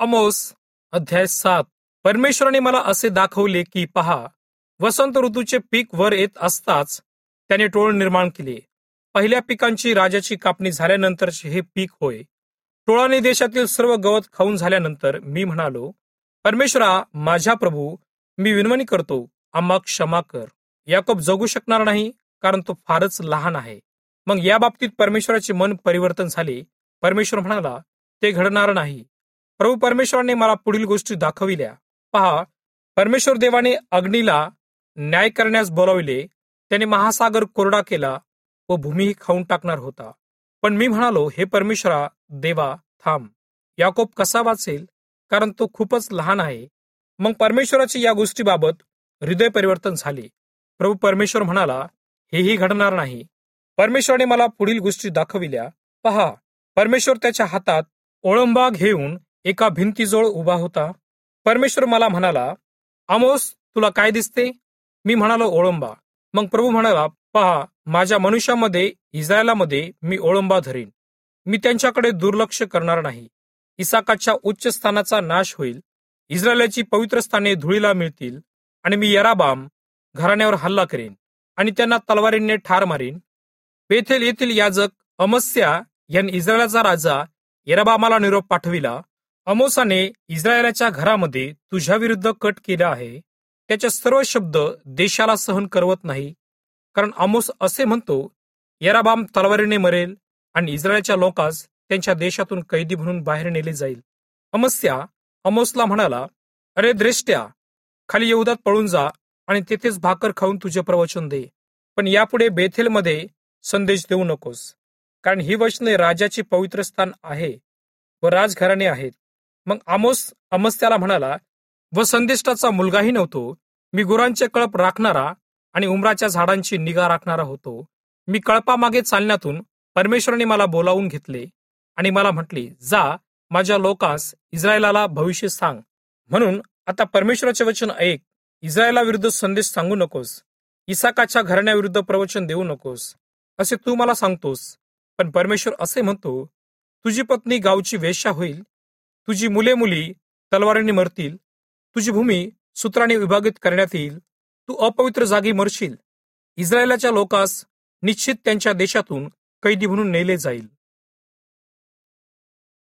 आमोस अध्याय 7. परमेश्वराने मला असे दाखवले की पहा, वसंत ऋतूचे पीक वर येत असताच त्याने टोळ निर्माण केले. पहिल्या पिकांची राजाची कापणी झाल्यानंतरचे हे पीक होय. टोळाने देशातील सर्व गवत खाऊन झाल्यानंतर मी म्हणालो, परमेश्वरा माझ्या प्रभू, मी विनवणी करतो, आम्हा क्षमा कर. याकोब जगू शकणार नाही, कारण तो फारच लहान आहे. मग या बाबतीत परमेश्वराचे मन परिवर्तन झाले. परमेश्वर म्हणाला, ते घडणार नाही. प्रभू परमेश्वराने मला पुढील गोष्टी दाखविल्या. पहा, परमेश्वर देवाने अग्नीला न्याय करण्यास बोलाविले. त्याने महासागर कोरडा केला व भूमीही खाऊन टाकणार होता. पण मी म्हणालो, हे परमेश्वरा देवा, थांब. याकोब कसा वाचेल, कारण तो खूपच लहान आहे. मग परमेश्वराची या गोष्टीबाबत हृदय परिवर्तन झाले. प्रभू परमेश्वर म्हणाला, हेही घडणार नाही. परमेश्वराने मला पुढील गोष्टी दाखविल्या. पहा, परमेश्वर त्याच्या हातात ओळंबा घेऊन एका भिंतीजवळ उभा होता. परमेश्वर मला म्हणाला, आमोस, तुला काय दिसते? मी म्हणालो, ओळंबा. मग प्रभू म्हणाला, पहा, माझ्या मनुष्यामध्ये इस्रायलामध्ये मी ओळंबा धरीन. मी त्यांच्याकडे दुर्लक्ष करणार नाही. इसाकाच्या उच्च स्थानाचा नाश होईल. इस्रायलाची पवित्र स्थाने धुळीला मिळतील. आणि मी यराबाम घराण्यावर हल्ला करेन आणि त्यांना तलवारीने ठार मारीन. बेथेल येथील याजक अमस्या यांनी इस्रायलाचा राजा यराबामाला निरोप पाठविला. अमोसाने इस्रायलाच्या घरामध्ये तुझ्या विरुद्ध कट केला आहे. त्याचे सर्व शब्द देशाला सहन करवत नाही. कारण आमोस असे म्हणतो, यराबाम तलवारीने मरेल आणि इस्रायलच्या लोकांस त्यांच्या देशातून कैदी म्हणून बाहेर नेले जाईल. अमस्या आमोसला म्हणाला, अरे द्रेष्ट्या, खाली यहुदात पळून जा आणि तेथेच भाकर खाऊन तुझे प्रवचन दे. पण यापुढे बेथेलमध्ये संदेश देऊ नकोस, कारण ही वचने राजाचे पवित्र स्थान आहे व राजघराणे आहेत. मग आमोस अमस्याला म्हणाला, व संदेष्टाचा मुलगाही नव्हतो. मी गुरांचे कळप राखणारा आणि उमराच्या झाडांची निगा राखणारा होतो. मी कळपामागे चालण्यातून परमेश्वराने मला बोलावून घेतले आणि मला म्हटले, जा, माझ्या लोकांस इस्रायलाला भविष्य सांग. म्हणून आता परमेश्वराचे वचन ऐक. इस्रायला विरुद्ध संदेश सांगू नकोस. इसाकाच्या घराण्याविरुद्ध प्रवचन देऊ नकोस, असे तू मला सांगतोस. पण परमेश्वर असे म्हणतो, तुझी पत्नी गावची वेश्या होईल. तुझी मुले मुली तलवारीने मरतील. तुझी भूमी सूत्राने विभागित करण्यात येईल. तू अपवित्र जागी मरशील. इस्रायलाच्या लोकांस निश्चित त्यांच्या देशातून कैदी म्हणून नेले जाईल.